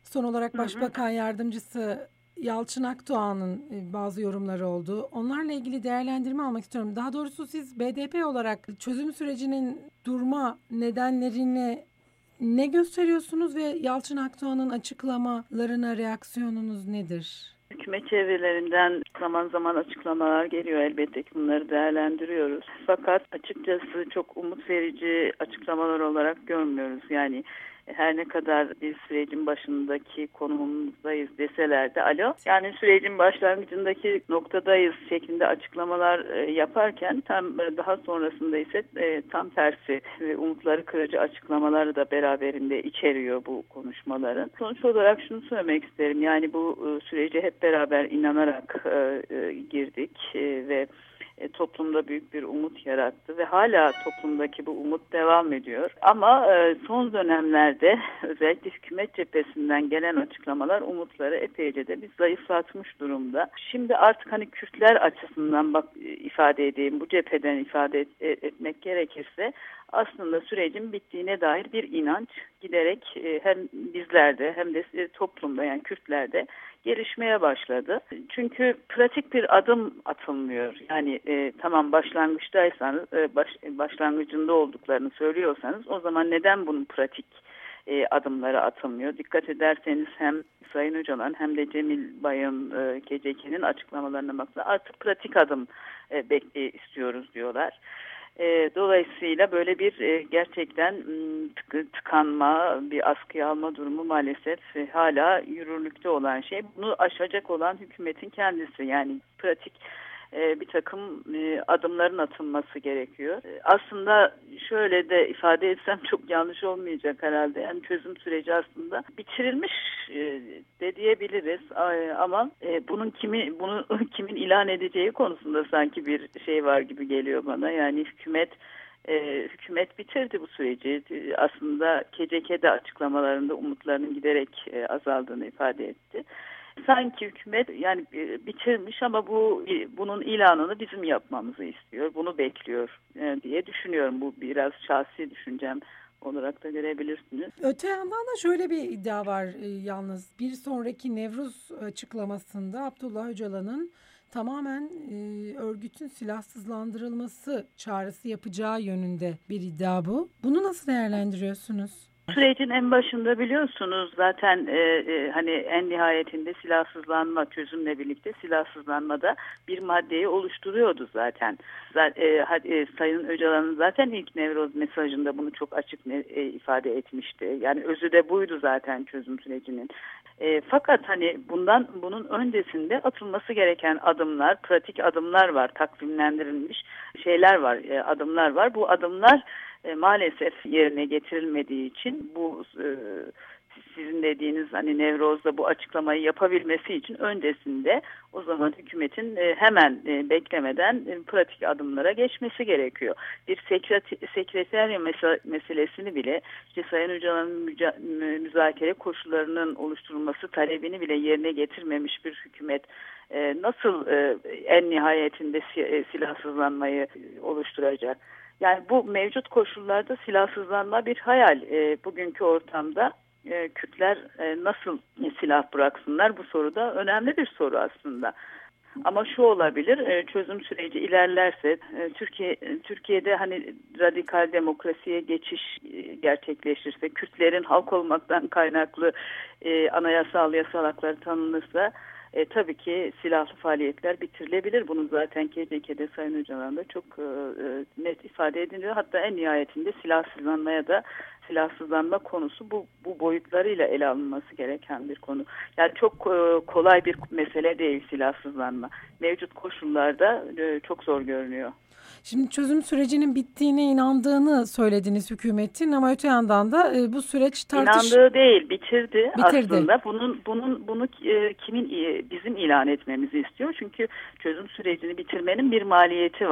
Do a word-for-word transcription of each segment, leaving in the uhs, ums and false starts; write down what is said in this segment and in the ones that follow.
Son olarak Hı hı. Başbakan Yardımcısı Yalçın Akdoğan'ın bazı yorumları oldu. Onlarla ilgili değerlendirme almak istiyorum. Daha doğrusu siz B D P olarak çözüm sürecinin durma nedenlerini ne gösteriyorsunuz ve Yalçın Akdoğan'ın açıklamalarına reaksiyonunuz nedir? Hükümet çevrelerinden zaman zaman açıklamalar geliyor, elbette ki bunları değerlendiriyoruz. Fakat açıkçası çok umut verici açıklamalar olarak görmüyoruz. Yani her ne kadar biz sürecin başındaki konumumuzdayız deseler de alo, yani sürecin başlangıcındaki noktadayız şeklinde açıklamalar yaparken tam daha sonrasında ise tam tersi ve umutları kırıcı açıklamaları da beraberinde içeriyor bu konuşmaların. Sonuç olarak şunu söylemek isterim. Yani bu sürece hep beraber inanarak girdik ve toplumda büyük bir umut yarattı ve hala toplumdaki bu umut devam ediyor. Ama son dönemlerde özellikle hükümet cephesinden gelen açıklamalar umutları epeyce de bir zayıflatmış durumda. Şimdi artık hani Kürtler açısından bak ifade edeyim, bu cepheden ifade et, etmek gerekirse aslında sürecin bittiğine dair bir inanç giderek hem bizlerde hem de toplumda, yani Kürtlerde gelişmeye başladı. Çünkü pratik bir adım atılmıyor. Yani e, tamam başlangıçtaysanız, e, baş, başlangıcında olduklarını söylüyorsanız o zaman neden bunun pratik e, adımları atılmıyor? Dikkat ederseniz hem Sayın Öcalan hem de Cemil Bayın e, K C K'nin açıklamalarına baksa artık pratik adım e, bekle istiyoruz diyorlar. E, dolayısıyla böyle bir e, gerçekten tık, tıkanma, bir askıya alma durumu maalesef e, hala yürürlükte olan şey. Bunu aşacak olan hükümetin kendisi. Yani pratik e, bir takım e, adımların atılması gerekiyor. E, aslında şöyle de ifade etsem çok yanlış olmayacak herhalde. Yani çözüm süreci aslında bitirilmiş e, de diyebiliriz. E, ama e, bunun kimi bunu kimin ilan edeceği konusunda sanki bir şey var gibi geliyor bana. Yani hükümet e, hükümet bitirdi bu süreci. E, aslında K C K'de açıklamalarında umutlarının giderek e, azaldığını ifade etti. Sanki hükümet yani bitirmiş ama bu bunun ilanını bizim yapmamızı istiyor. Bunu bekliyor diye düşünüyorum. Bu biraz şahsi düşüncem olarak da görebilirsiniz. Öte yandan da şöyle bir iddia var yalnız. Bir sonraki Nevruz açıklamasında Abdullah Öcalan'ın tamamen e, örgütün silahsızlandırılması çağrısı yapacağı yönünde bir iddia bu. Bunu nasıl değerlendiriyorsunuz? Sürecin en başında biliyorsunuz zaten e, e, hani en nihayetinde silahsızlanma, çözümle birlikte silahsızlanmada bir maddeyi oluşturuyordu zaten. zaten e, e, Sayın Öcalan'ın zaten ilk Nevruz mesajında bunu çok açık ne, e, ifade etmişti. Yani özü de buydu zaten çözüm sürecinin. E, fakat hani bundan bunun öncesinde atılması gereken adımlar, pratik adımlar var, takvimlendirilmiş şeyler var, e, adımlar var. Bu adımlar E, maalesef yerine getirilmediği için bu e, sizin dediğiniz hani Nevroz'da bu açıklamayı yapabilmesi için öncesinde o zaman hükümetin e, hemen e, beklemeden e, pratik adımlara geçmesi gerekiyor. Bir sekret- sekreterya mes- meselesini bile işte Sayın Öcalan'ın müca- müzakere koşullarının oluşturulması talebini bile yerine getirmemiş bir hükümet e, nasıl e, en nihayetinde si- e, silahsızlanmayı oluşturacak? Yani bu mevcut koşullarda silahsızlanma bir hayal. E, bugünkü ortamda e, Kürtler e, nasıl silah bıraksınlar? Bu soru da önemli bir soru aslında. Ama şu olabilir, e, çözüm süreci ilerlerse e, Türkiye Türkiye'de hani radikal demokrasiye geçiş e, gerçekleşirse, Kürtlerin halk olmaktan kaynaklı e, anayasal yasal hakları tanınırsa E, tabii ki silahlı faaliyetler bitirilebilir. Bunu zaten K C K'de Sayın Öcalan da çok e, net ifade ediliyor. Hatta en nihayetinde silahsızlanmaya da silahsızlanma konusu bu, bu boyutlarıyla ele alınması gereken bir konu. Yani çok e, kolay bir mesele değil silahsızlanma. Mevcut koşullarda e, çok zor görünüyor. Şimdi çözüm sürecinin bittiğine inandığını söylediniz hükümetin ama öte yandan da e, bu süreç tartış... İnandığı değil, bitirdi, bitirdi. aslında. Bunun bunun bunu e, kimin e, bizim ilan etmemizi istiyor? Çünkü çözüm sürecini bitirmenin bir maliyeti var.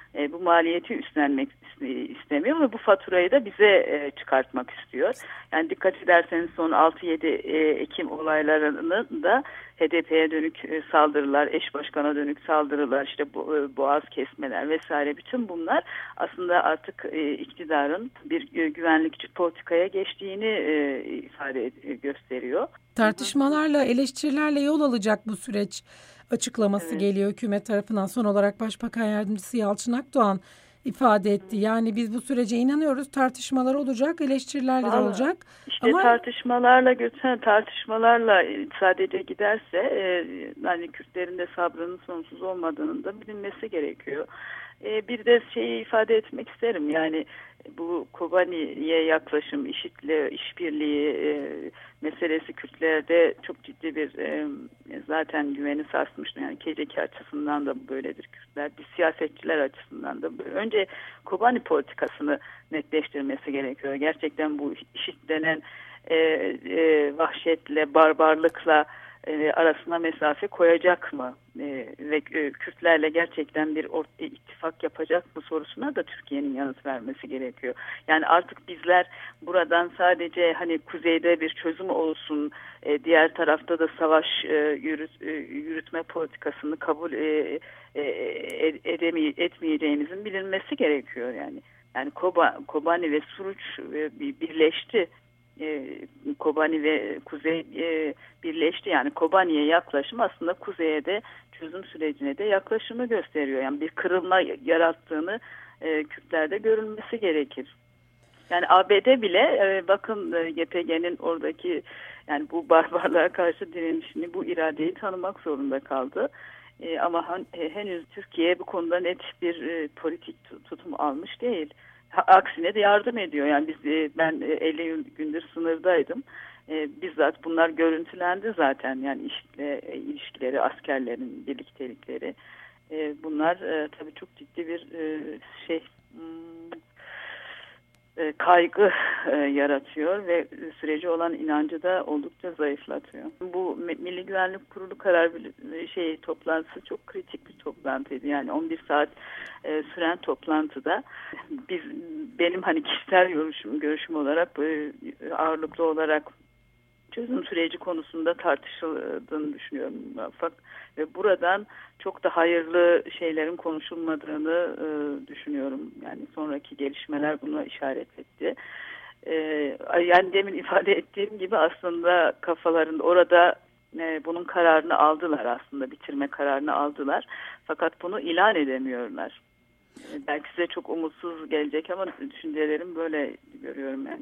e, bu maliyeti üstlenmek istemiyor ve bu faturayı da bize e, çıkartmak istiyor. Yani dikkat ederseniz son altı yedi e, Ekim olaylarının da H D P'ye dönük e, saldırılar, eş başkana dönük saldırılar, işte bu, e, boğaz kesmeler vesaire, bütün bunlar aslında artık e, iktidarın bir e, güvenlikçi politikaya geçtiğini e, ifade e, gösteriyor. Tartışmalarla, eleştirilerle yol alacak bu süreç açıklaması Evet. geliyor hükümet tarafından. Son olarak Başbakan Yardımcısı Yalçın Akdoğan ifade etti. Yani biz bu sürece inanıyoruz. Tartışmalar olacak, eleştirilerle de Vallahi olacak. işte Ama tartışmalarla götüren tartışmalarla sadece giderse e, hani Kürtlerin de sabrının sonsuz olmadığının da bilinmesi gerekiyor. E, bir de şeyi ifade etmek isterim, yani bu Kobani'ye yaklaşım, IŞİD'le işbirliği e, meselesi Kürtlerde çok ciddi bir e, zaten güveni sarsmıştı. Yani K C K açısından da böyledir Kürtler, bir siyasetçiler açısından da böyle. Önce Kobani politikasını netleştirmesi gerekiyor. Gerçekten bu IŞİD denen e, e, vahşetle, barbarlıkla e, arasına mesafe koyacak mı? E, ve e, Kürtlerle gerçekten bir orta ittifak yapacak mı sorusuna da Türkiye'nin yanıt vermesi gerekiyor. Yani artık bizler buradan sadece hani kuzeyde bir çözüm olsun, e, diğer tarafta da savaş e, yürüt, e, yürütme politikasını kabul e, e, edemey etmeyeceğimizin bilinmesi gerekiyor yani. Yani Koba, Kobani ve Suruç e, birleşti. E, Kobani ve Kuzey e, birleşti. Yani Kobani'ye yaklaşım aslında Kuzey'e de çözüm sürecine de yaklaşımı gösteriyor. Yani bir kırılma yarattığını e, Kürtlerde görülmesi gerekir. Yani A B D bile e, bakın e, Y P G'nin oradaki yani bu barbarlığa karşı direnişini, bu iradeyi tanımak zorunda kaldı. E, ama han, e, henüz Türkiye bu konuda net bir e, politik tutum almış değil. Ha, aksine de yardım ediyor. Yani biz e, ben e, elli gündür sınırdaydım. E, bizzat bunlar görüntülendi zaten. Yani işle, e, ilişkileri, askerlerin birliktelikleri. E, bunlar e, tabii çok ciddi bir e, şey hmm, e, kaygı e, yaratıyor ve süreci olan inancı da oldukça zayıflatıyor. Bu Milli Güvenlik Kurulu karar şey toplantısı çok kritik bir toplantıydı. Yani on bir saat e, süren toplantıda biz benim hani kişisel görüşüm görüşüm olarak e, ağırlıklı olarak çözüm süreci konusunda tartışıldığını düşünüyorum. Fakat ve buradan çok da hayırlı şeylerin konuşulmadığını e, düşünüyorum. Yani sonraki gelişmeler buna işaret etti. E, yani demin ifade ettiğim gibi aslında kafalarında orada e, bunun kararını aldılar, aslında bitirme kararını aldılar. Fakat bunu ilan edemiyorlar. E, belki size çok umutsuz gelecek ama düşüncelerim böyle görüyorum yani.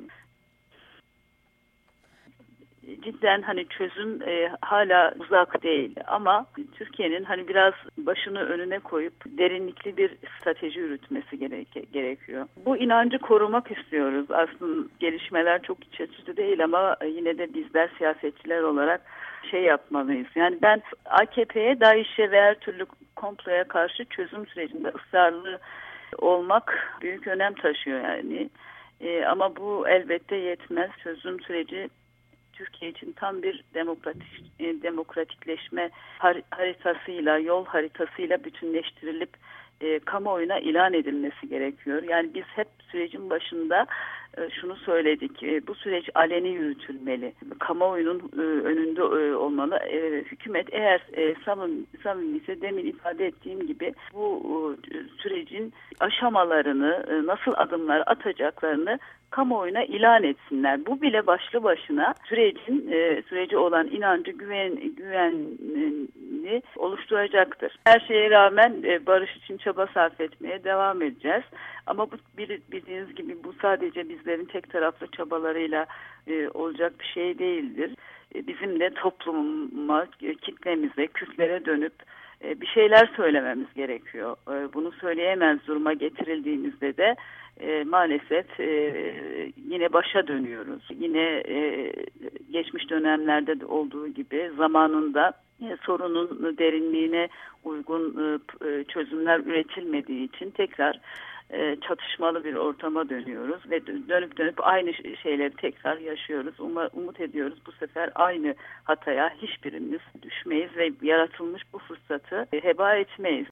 Cidden hani çözüm e, hala uzak değil ama Türkiye'nin hani biraz başını önüne koyup derinlikli bir strateji yürütmesi gerek- gerekiyor. Bu inancı korumak istiyoruz. Aslında gelişmeler çok iç açıcı değil ama yine de bizler siyasetçiler olarak şey yapmalıyız. Yani ben A K P'ye, DAEŞ'e ve her türlü komploya karşı çözüm sürecinde ısrarlı olmak büyük önem taşıyor yani. E, ama bu elbette yetmez. Çözüm süreci Türkiye için tam bir demokratik, e, demokratikleşme har- haritasıyla, yol haritasıyla bütünleştirilip e, kamuoyuna ilan edilmesi gerekiyor. Yani biz hep sürecin başında e, şunu söyledik, e, bu süreç aleni yürütülmeli. Kamuoyunun e, önünde e, olmalı. E, hükümet eğer e, samim, samimi ise demin ifade ettiğim gibi bu e, sürecin aşamalarını, e, nasıl adımlar atacaklarını kamuoyuna ilan etsinler. Bu bile başlı başına sürecin e, süreci olan inancı, güven güvenini oluşturacaktır. Her şeye rağmen e, barış için çaba sarf etmeye devam edeceğiz. Ama bu bildiğiniz gibi bu sadece bizlerin tek taraflı çabalarıyla e, olacak bir şey değildir. E, bizim de topluma, kitlemize, Kürtlere dönüp e, bir şeyler söylememiz gerekiyor. E, bunu söyleyemez duruma getirildiğimizde de E, maalesef e, yine başa dönüyoruz. Yine e, geçmiş dönemlerde de olduğu gibi zamanında e, sorunun derinliğine uygun e, çözümler üretilmediği için tekrar e, çatışmalı bir ortama dönüyoruz ve dönüp dönüp aynı şeyleri tekrar yaşıyoruz. Umut, umut ediyoruz bu sefer aynı hataya hiçbirimiz düşmeyiz ve yaratılmış bu fırsatı heba etmeyiz.